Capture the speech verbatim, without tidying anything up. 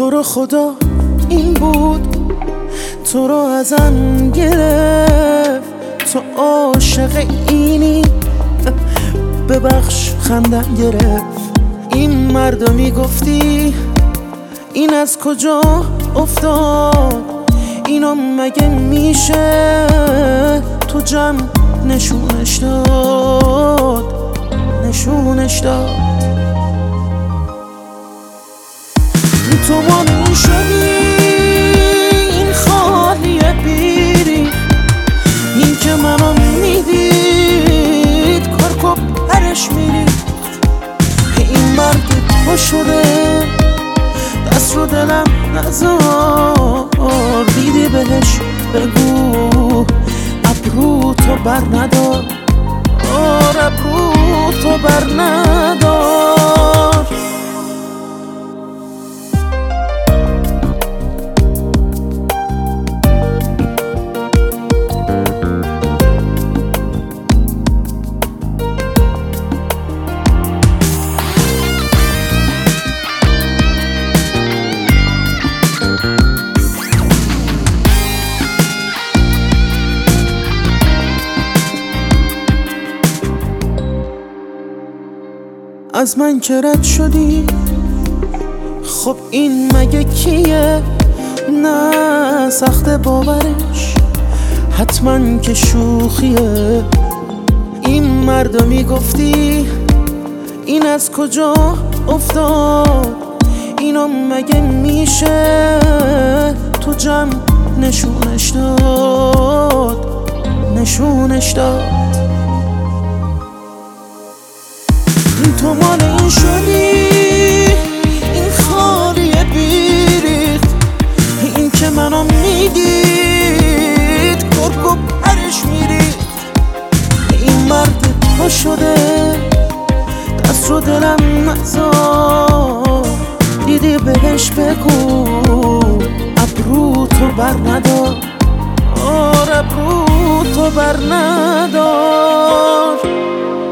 تو رو خدا این بود، تو رو ازم گرفت، تو عاشق اینی، ببخش خندم گرفت. این مردا میگفتی این از کجا افتاد، اینو مگه میشه تو جمع نشونش داد، نشونش داد. تو مانی شدی این خالیه بیری، این که منو میدید کارکو پرش میری. این مرد تو شده دست رو دلم نزار، دیدی بهش بگو ابرو تو بر ندار، آر ابرو تو بر ندار. از من که رد شدی، خب این مگه کیه؟ نه سخت باورش، حتما که شوخیه. این مردا میگفتی این از کجا افتاد، اینو مگه میشه تو جمع نشونش داد، نشونش داد. تو مال این شدی این خالیه بیریخت، این که منو میدید کرکو پرش میریخت. این مرد تو شده دست رو دلم نزار، دیدی بهش بگو ابرو تو بر ندار، آر ابرو تو بر ندار.